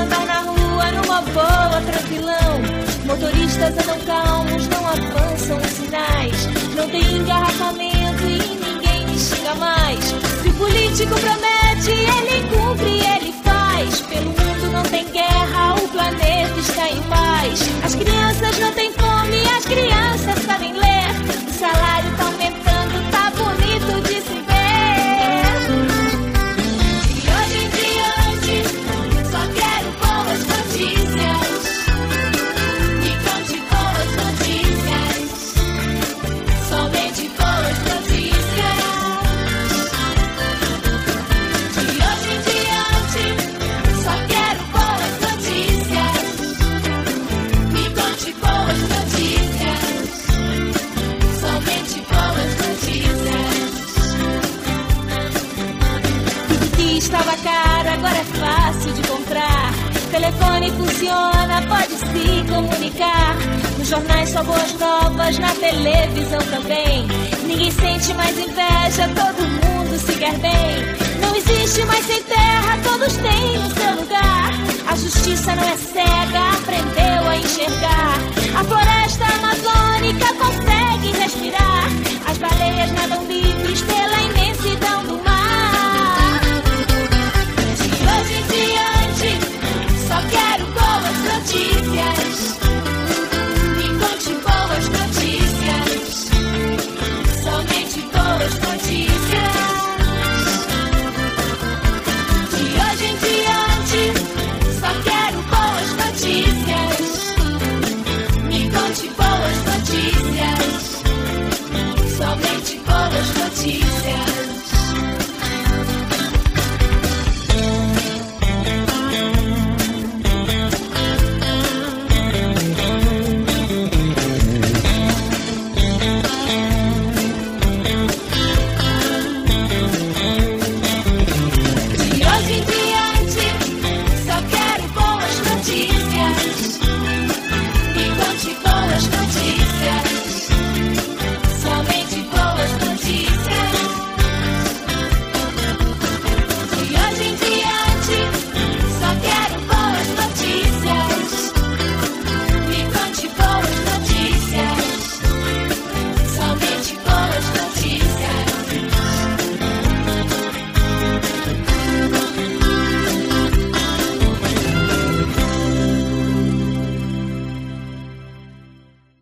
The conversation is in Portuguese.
andar na rua numa boa, tranquilão. Motoristas andam calmos, não avançam os sinais. Não tem engarrafamento e ninguém me xinga mais. Se o político promete, ele cumpre, ele faz. Pelo mundo não tem guerra, o planeta está em paz. As crianças não têm fome, as crianças sabem ler. O salário tá aumentando, tá bonito de se ver. De hoje em diante, só quero boas notícias. Me conte boas notícias. Somente boas notícias. De hoje em diante, só quero boas notícias. Me conte boas notícias. Somente boas notícias. Tudo que estava caro agora é fácil de comprar. Telefone funciona, pode se comunicar. Nos jornais só boas novas, na televisão também. Ninguém sente mais inveja, todo mundo se quer bem. Não existe mais sem terra, todos têm o seu lugar. A justiça não é cega, aprendeu a enxergar. A floresta amazônica consegue respirar. As baleias nadam livres pela imensidão do mar.